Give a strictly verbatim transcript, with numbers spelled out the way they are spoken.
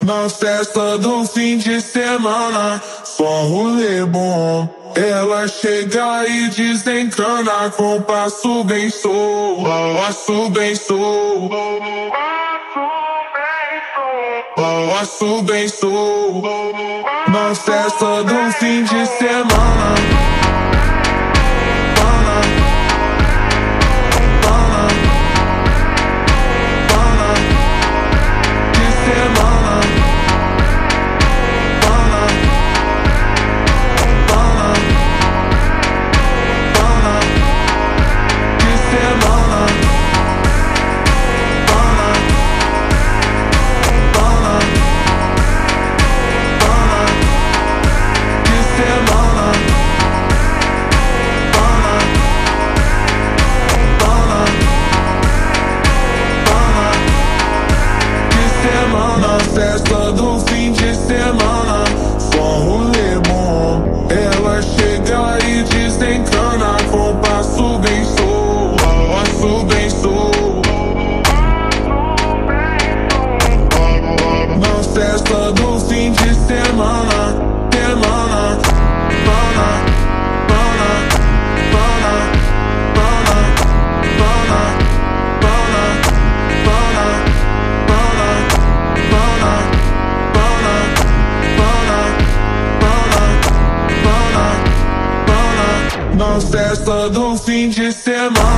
Na festa do fim de semana, só rolê bom. Ela chega e desencana com passo bem sou, passo bem sou, passo bem sou. Na festa do fim de semana. Na festa do fim de semana, só rolê bom. Ela chega e desencana com passo bem sou, passo bem sou. Na festa do fim de semana, semana, semana, na festa do fim de semana.